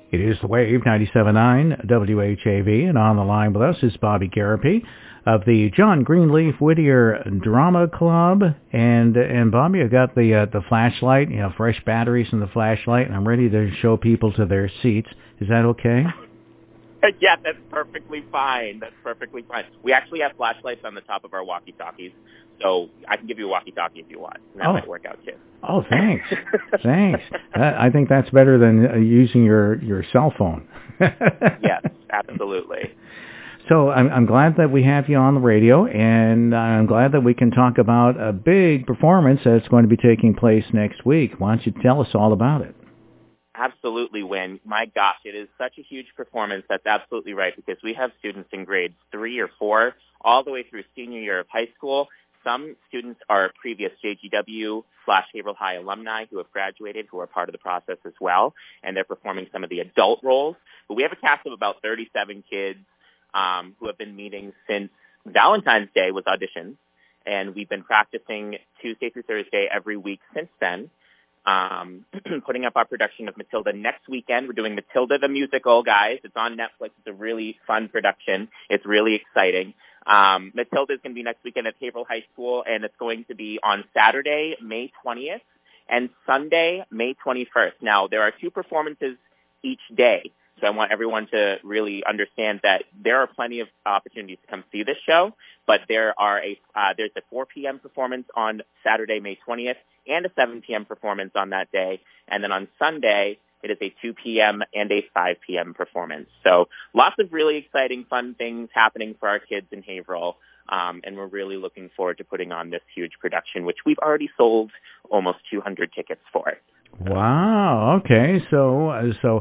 It is The Wave, 97.9 WHAV, and on the line with us is Bobby Garapi of the John Greenleaf Whittier Drama Club. And Bobby, I got the flashlight, fresh batteries in the flashlight, and I'm ready to show people to their seats. Is that okay? Yeah, that's perfectly fine. We actually have flashlights on the top of our walkie-talkies, so I can give you a walkie-talkie if you want. That might work out too. Oh, thanks. Thanks. I think that's better than using your cell phone. Yes, absolutely. So I'm glad that we have you on the radio, and I'm glad that we can talk about a big performance that's going to be taking place next week. Why don't you tell us all about it? Absolutely, Wynn. My gosh, it is such a huge performance. That's absolutely right, because we have students in grades 3 or 4 all the way through senior year of high school. Some students are previous JGW/Haverhill High alumni who have graduated, who are part of the process as well, and they're performing some of the adult roles. But we have a cast of about 37 kids who have been meeting since Valentine's Day with auditions, and we've been practicing Tuesday through Thursday every week since then. Putting up our production of Matilda next weekend. We're doing Matilda the Musical, guys. It's on Netflix. It's a really fun production. It's really exciting. Matilda is going to be next weekend at Haverhill High School, and it's going to be on Saturday, May 20th, and Sunday, May 21st. Now, there are 2 performances each day, so I want everyone to really understand that there are plenty of opportunities to come see this show, but there's a 4 p.m. performance on Saturday, May 20th, and a 7 p.m. performance on that day. And then on Sunday, it is a 2 p.m. and a 5 p.m. performance. So lots of really exciting, fun things happening for our kids in Haverhill. And we're really looking forward to putting on this huge production, which we've already sold almost 200 tickets for. Wow. Okay. So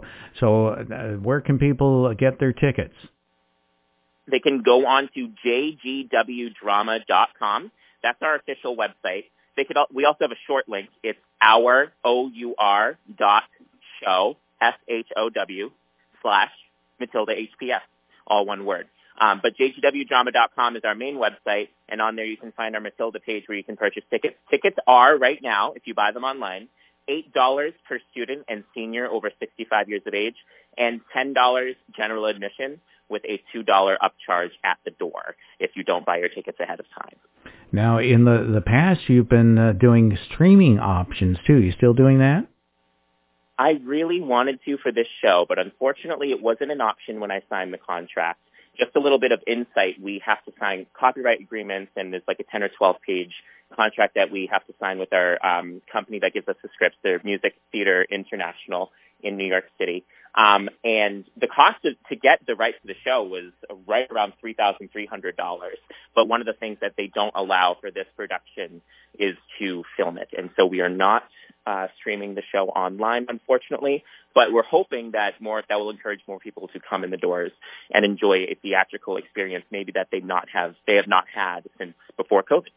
where can people get their tickets? They can go on to jgwdrama.com. That's our official website. We also have a short link. It's our.show, SHOW/Matilda HPS, all one word. But jgwdrama.com is our main website, and on there you can find our Matilda page where you can purchase tickets. Tickets are, right now, if you buy them online, $8 per student and senior over 65 years of age, and $10 general admission with a $2 upcharge at the door if you don't buy your tickets ahead of time. Now, in the past, you've been doing streaming options, too. You still doing that? I really wanted to for this show, but unfortunately it wasn't an option when I signed the contract. Just a little bit of insight. We have to sign copyright agreements, and there's like a 10 or 12-page contract that we have to sign with our company that gives us the scripts, the Music Theater International in New York City. And the cost to get the rights to the show was right around $3,300. But one of the things that they don't allow for this production is to film it. And so we are not streaming the show online, unfortunately. But we're hoping that will encourage more people to come in the doors and enjoy a theatrical experience, maybe that they have not had since before COVID.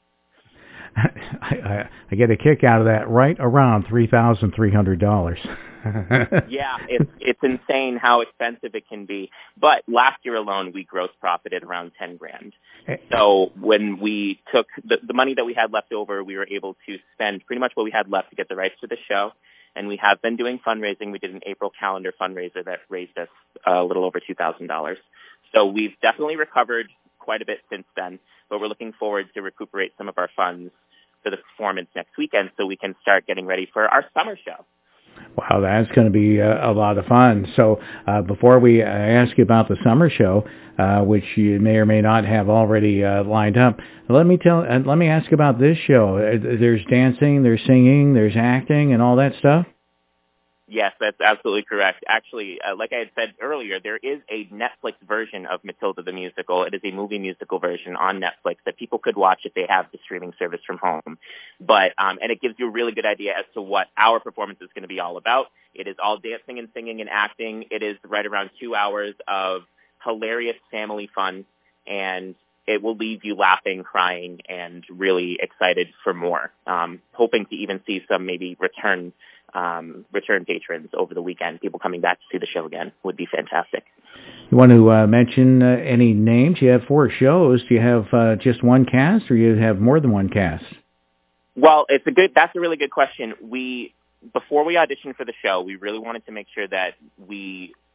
I get a kick out of that, right around $3,300. Yeah, it's insane how expensive it can be. But last year alone, we gross profited around $10,000. So when we took the money that we had left over, we were able to spend pretty much what we had left to get the rights to the show. And we have been doing fundraising. We did an April calendar fundraiser that raised us a little over $2,000. So we've definitely recovered quite a bit since then. But we're looking forward to recuperate some of our funds for the performance next weekend so we can start getting ready for our summer show. Wow, that's going to be a lot of fun. So before we ask you about the summer show, which you may or may not have already lined up, let me ask about this show. There's dancing, there's singing, there's acting, and all that stuff? Yes, that's absolutely correct. Actually, like I had said earlier, there is a Netflix version of Matilda the Musical. It is a movie musical version on Netflix that people could watch if they have the streaming service from home. But and it gives you a really good idea as to what our performance is going to be all about. It is all dancing and singing and acting. It is right around 2 hours of hilarious family fun, and it will leave you laughing, crying, and really excited for more. Hoping to even see some maybe return patrons over the weekend. People coming back to see the show again would be fantastic. You want to mention any names? You have 4 shows. Do you have just one cast, or you have more than one cast? Well, that's a really good question. Before we auditioned for the show, we really wanted to make sure that we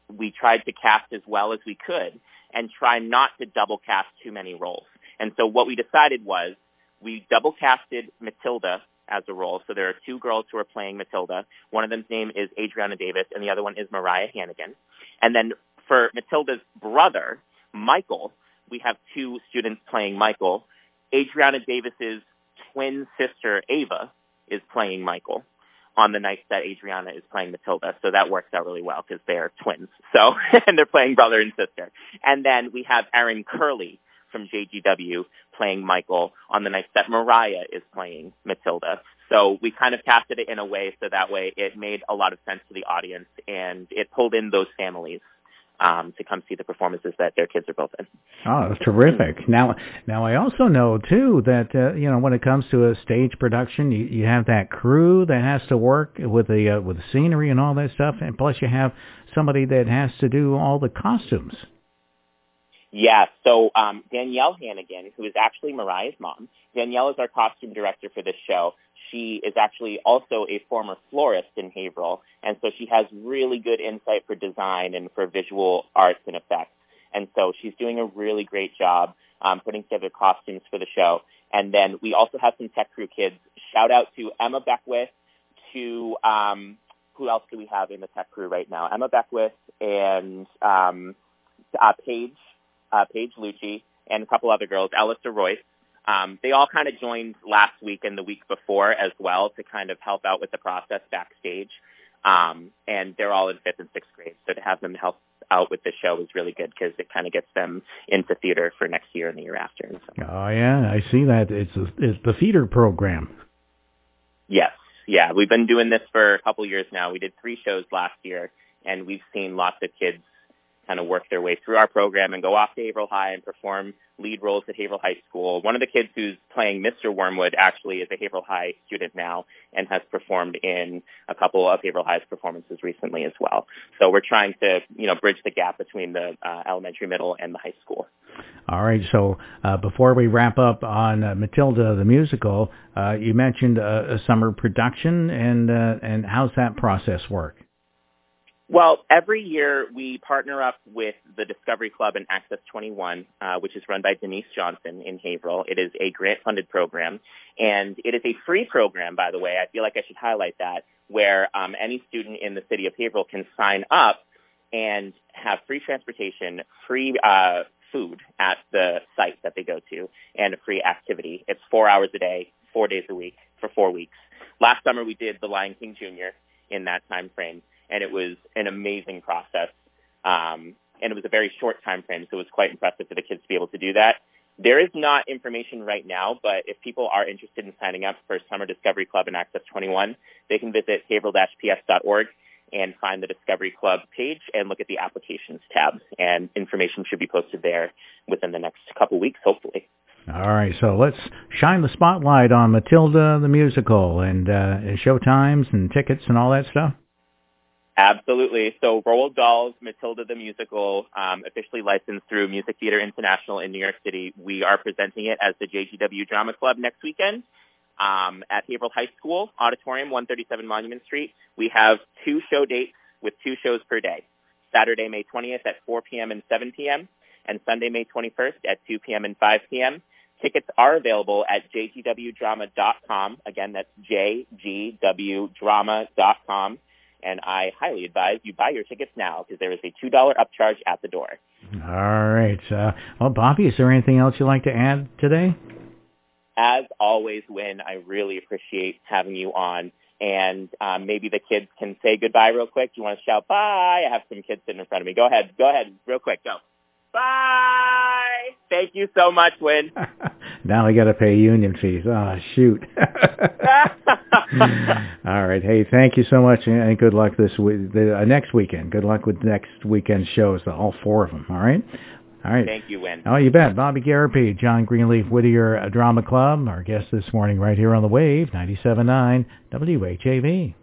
we tried to cast as well as we could and try not to double cast too many roles. And so what we decided was we double casted Matilda as a role. So there are two girls who are playing Matilda. One of them's name is Adriana Davis, and the other one is Mariah Hannigan. And then for Matilda's brother, Michael, we have two students playing Michael. Adriana Davis's twin sister, Ava, is playing Michael on the nights that Adriana is playing Matilda. So that works out really well because they're twins. So, and they're playing brother and sister. And then we have Aaron Curley from JGW playing Michael on the nights that Mariah is playing Matilda. So we kind of casted it in a way so that way it made a lot of sense to the audience and it pulled in those families to come see the performances that their kids are both in. Oh, that's terrific. Now I also know, too, that, when it comes to a stage production, you have that crew that has to work with the scenery and all that stuff, and plus you have somebody that has to do all the costumes. Yeah, so Danielle Hannigan, who is actually Mariah's mom, Danielle is our costume director for this show. She is actually also a former florist in Haverhill, and so she has really good insight for design and for visual arts and effects. And so she's doing a really great job putting together costumes for the show. And then we also have some tech crew kids. Shout out to Emma Beckwith, to who else do we have in the tech crew right now? Emma Beckwith and Paige Lucci, and a couple other girls, Alyssa Royce. They all kind of joined last week and the week before as well to kind of help out with the process backstage. And they're all in 5th and 6th grade. So to have them help out with the show is really good because it kind of gets them into theater for next year and the year after. And so. Oh, yeah, I see that. It's the theater program. Yes. Yeah, we've been doing this for a couple years now. We did 3 shows last year, and we've seen lots of kids kind of work their way through our program and go off to Haverhill High and perform lead roles at Haverhill High School. One of the kids who's playing Mr. Wormwood actually is a Haverhill High student now and has performed in a couple of Haverhill High's performances recently as well. So we're trying to, bridge the gap between the elementary, middle, and the high school. All right. So before we wrap up on Matilda the musical, you mentioned a summer production, and how's that process work? Well, every year we partner up with the Discovery Club and Access 21, which is run by Denise Johnson in Haverhill. It is a grant-funded program, and it is a free program, by the way. I feel like I should highlight that, where any student in the city of Haverhill can sign up and have free transportation, free food at the site that they go to, and a free activity. It's 4 hours a day, 4 days a week, for 4 weeks. Last summer we did The Lion King Jr. in that time frame. And it was an amazing process. And it was a very short time frame, so it was quite impressive for the kids to be able to do that. There is not information right now, but if people are interested in signing up for Summer Discovery Club and Access 21, they can visit haverhill-ps.org and find the Discovery Club page and look at the applications tab. And information should be posted there within the next couple weeks, hopefully. All right, so let's shine the spotlight on Matilda the musical and show times and tickets and all that stuff. Absolutely. So Roald Dahl's Matilda the Musical, officially licensed through Music Theater International in New York City. We are presenting it as the JGW Drama Club next weekend at Haverhill High School, Auditorium, 137 Monument Street. We have 2 show dates with 2 shows per day. Saturday, May 20th at 4 p.m. and 7 p.m., and Sunday, May 21st at 2 p.m. and 5 p.m. Tickets are available at jgwdrama.com. Again, that's jgwdrama.com. And I highly advise you buy your tickets now because there is a $2 upcharge at the door. All right. Well, Bobby, is there anything else you'd like to add today? As always, Wynn, I really appreciate having you on. And maybe the kids can say goodbye real quick. Do you want to shout bye? I have some kids sitting in front of me. Go ahead, real quick. Go. Bye. Thank you so much, Wynn. Now I got to pay union fees. Oh, shoot. All right. Hey, thank you so much, and good luck next weekend. Good luck with next weekend's shows, all 4 of them. All right? All right. Thank you, Wynn. Oh, you bet. Bobby Garapi, John Greenleaf Whittier Drama Club, our guest this morning right here on the Wave, 97.9 WHAV.